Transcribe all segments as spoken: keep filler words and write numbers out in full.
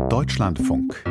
Deutschlandfunk.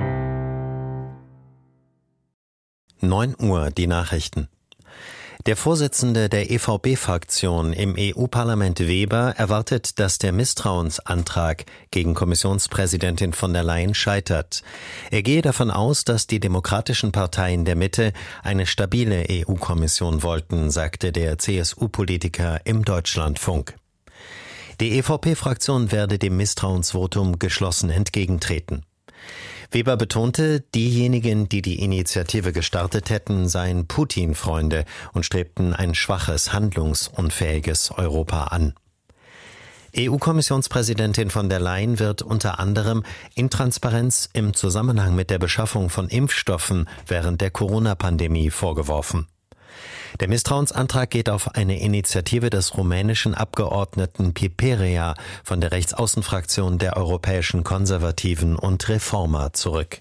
neun Uhr, die Nachrichten. Der Vorsitzende der E V P-Fraktion im E U-Parlament Weber erwartet, dass der Misstrauensantrag gegen Kommissionspräsidentin von der Leyen scheitert. Er gehe davon aus, dass die demokratischen Parteien der Mitte eine stabile E U-Kommission wollten, sagte der C S U-Politiker im Deutschlandfunk. Die E V P-Fraktion werde dem Misstrauensvotum geschlossen entgegentreten. Weber betonte, diejenigen, die die Initiative gestartet hätten, seien Putin-Freunde und strebten ein schwaches, handlungsunfähiges Europa an. E U-Kommissionspräsidentin von der Leyen wird unter anderem Intransparenz im Zusammenhang mit der Beschaffung von Impfstoffen während der Corona-Pandemie vorgeworfen. Der Misstrauensantrag geht auf eine Initiative des rumänischen Abgeordneten Piperia von der Rechtsaußenfraktion der Europäischen Konservativen und Reformer zurück.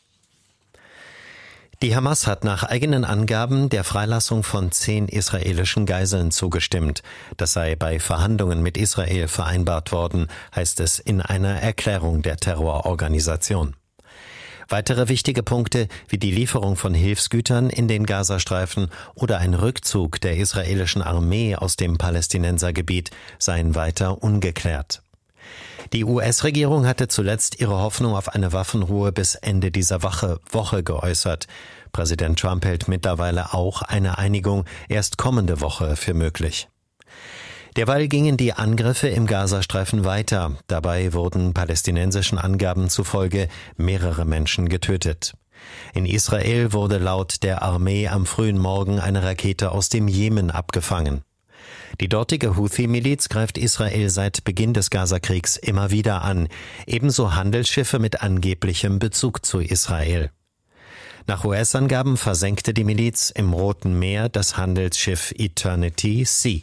Die Hamas hat nach eigenen Angaben der Freilassung von zehn israelischen Geiseln zugestimmt. Das sei bei Verhandlungen mit Israel vereinbart worden, heißt es in einer Erklärung der Terrororganisation. Weitere wichtige Punkte wie die Lieferung von Hilfsgütern in den Gazastreifen oder ein Rückzug der israelischen Armee aus dem Palästinensergebiet seien weiter ungeklärt. Die U S-Regierung hatte zuletzt ihre Hoffnung auf eine Waffenruhe bis Ende dieser Woche geäußert. Präsident Trump hält mittlerweile auch eine Einigung erst kommende Woche für möglich. Derweil gingen die Angriffe im Gazastreifen weiter. Dabei wurden palästinensischen Angaben zufolge mehrere Menschen getötet. In Israel wurde laut der Armee am frühen Morgen eine Rakete aus dem Jemen abgefangen. Die dortige Houthi-Miliz greift Israel seit Beginn des Gazakriegs immer wieder an, ebenso Handelsschiffe mit angeblichem Bezug zu Israel. Nach U S-Angaben versenkte die Miliz im Roten Meer das Handelsschiff Eternity Sea.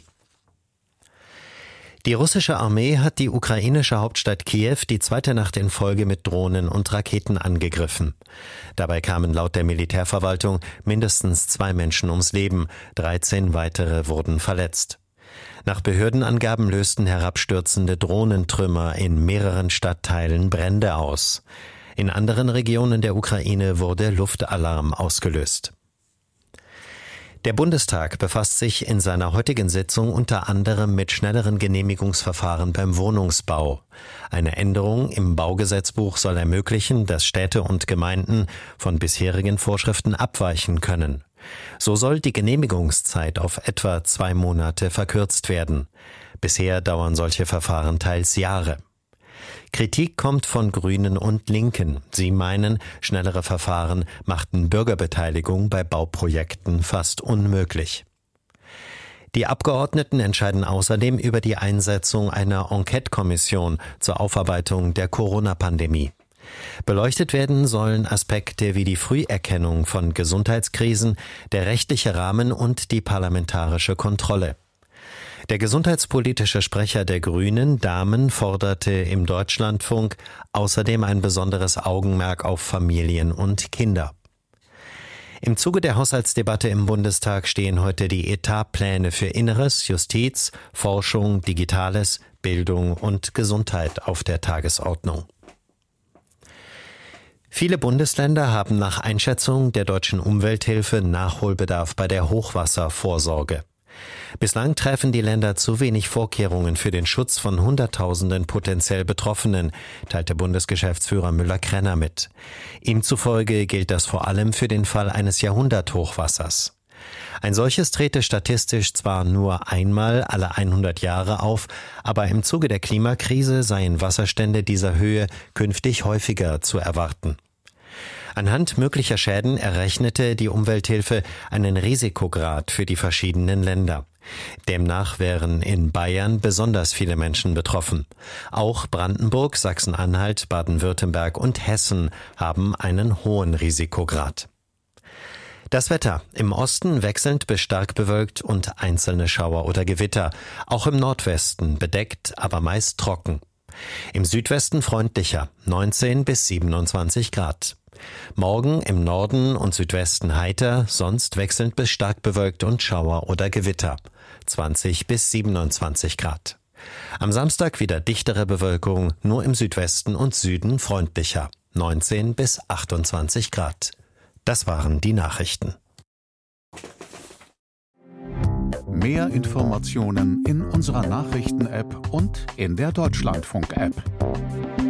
Die russische Armee hat die ukrainische Hauptstadt Kiew die zweite Nacht in Folge mit Drohnen und Raketen angegriffen. Dabei kamen laut der Militärverwaltung mindestens zwei Menschen ums Leben, dreizehn weitere wurden verletzt. Nach Behördenangaben lösten herabstürzende Drohnentrümmer in mehreren Stadtteilen Brände aus. In anderen Regionen der Ukraine wurde Luftalarm ausgelöst. Der Bundestag befasst sich in seiner heutigen Sitzung unter anderem mit schnelleren Genehmigungsverfahren beim Wohnungsbau. Eine Änderung im Baugesetzbuch soll ermöglichen, dass Städte und Gemeinden von bisherigen Vorschriften abweichen können. So soll die Genehmigungszeit auf etwa zwei Monate verkürzt werden. Bisher dauern solche Verfahren teils Jahre. Kritik kommt von Grünen und Linken. Sie meinen, schnellere Verfahren machten Bürgerbeteiligung bei Bauprojekten fast unmöglich. Die Abgeordneten entscheiden außerdem über die Einsetzung einer Enquete-Kommission zur Aufarbeitung der Corona-Pandemie. Beleuchtet werden sollen Aspekte wie die Früherkennung von Gesundheitskrisen, der rechtliche Rahmen und die parlamentarische Kontrolle. Der gesundheitspolitische Sprecher der Grünen, Dahmen, forderte im Deutschlandfunk außerdem ein besonderes Augenmerk auf Familien und Kinder. Im Zuge der Haushaltsdebatte im Bundestag stehen heute die Etatpläne für Inneres, Justiz, Forschung, Digitales, Bildung und Gesundheit auf der Tagesordnung. Viele Bundesländer haben nach Einschätzung der deutschen Umwelthilfe Nachholbedarf bei der Hochwasservorsorge. Bislang treffen die Länder zu wenig Vorkehrungen für den Schutz von Hunderttausenden potenziell Betroffenen, teilte Bundesgeschäftsführer Müller-Krenner mit. Ihm zufolge gilt das vor allem für den Fall eines Jahrhunderthochwassers. Ein solches trete statistisch zwar nur einmal alle hundert Jahre auf, aber im Zuge der Klimakrise seien Wasserstände dieser Höhe künftig häufiger zu erwarten. Anhand möglicher Schäden errechnete die Umwelthilfe einen Risikograd für die verschiedenen Länder. Demnach wären in Bayern besonders viele Menschen betroffen. Auch Brandenburg, Sachsen-Anhalt, Baden-Württemberg und Hessen haben einen hohen Risikograd. Das Wetter. Im Osten wechselnd bis stark bewölkt und einzelne Schauer oder Gewitter. Auch im Nordwesten bedeckt, aber meist trocken. Im Südwesten freundlicher, neunzehn bis siebenundzwanzig Grad. Morgen im Norden und Südwesten heiter, sonst wechselnd bis stark bewölkt und Schauer oder Gewitter, zwanzig bis siebenundzwanzig Grad. Am Samstag wieder dichtere Bewölkung, nur im Südwesten und Süden freundlicher. neunzehn bis achtundzwanzig Grad. Das waren die Nachrichten. Mehr Informationen in unserer Nachrichten-App und in der Deutschlandfunk-App.